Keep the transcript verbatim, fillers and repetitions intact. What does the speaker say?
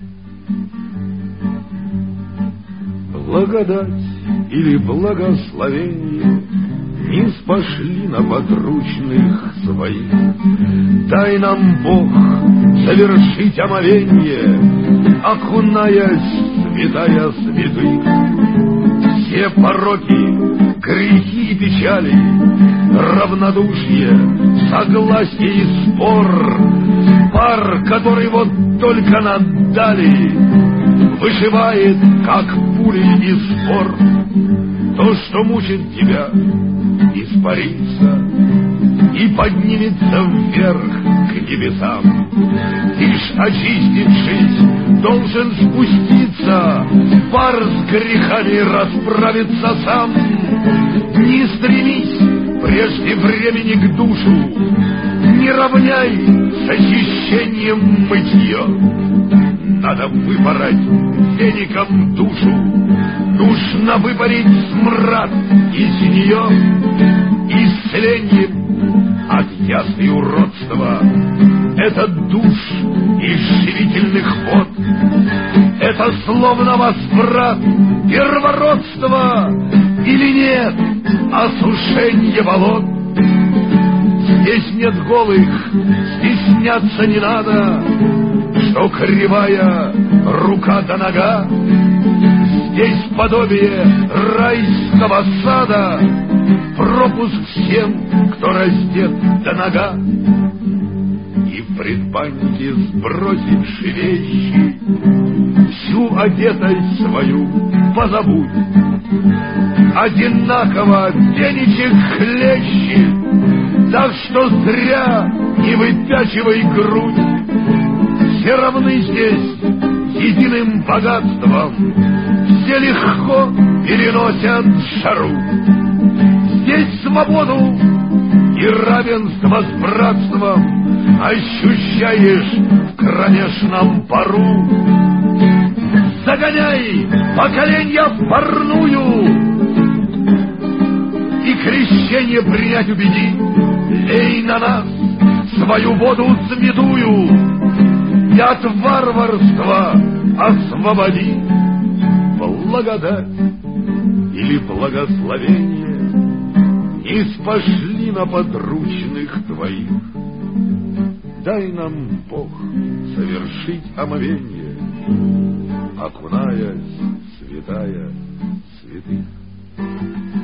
Благодать или благословение не спошли на подручных своих. Дай нам, Бог, совершить омовенье, окунаясь в святая святых. Все пороки, грехи и печали, равнодушие, согласие и спор, пар, который вот только нам дали, вышивает, как пули и спор. То, что мучит тебя, испарится и поднимется вверх к небесам. Лишь очистившись, должен спуститься, пар с грехами расправиться сам. Не стремись прежде времени к душу, не равняй с очищением мытье. Надо выпороть веником душу, нужно выпарить смрад из нее, исцелением от ясной уродства. Это душ из живительных вод, это словно возврат первородства, или нет осушение болот. Здесь нет голых, стесняться не надо, что кривая рука до нога. Здесь подобие райского сада, пропуск всем, кто раздет до нога. И в предбаннике сбросивши вещи, всю одетость свою позабудь. Одинаково денежек хлещет, так что зря не выпячивай грудь. Все равны здесь единым богатством, все легко переносят жару. Здесь свободу и равенство с братством ощущаешь в кромешном пару. Загоняй поколенья в парную и крещение принять убеди. Лей на нас свою воду святую и от варварства освободи. Благодать или благословение не спошли на подручных твоих. Дай нам, Бог, совершить омовенье, окунаясь в святая святых.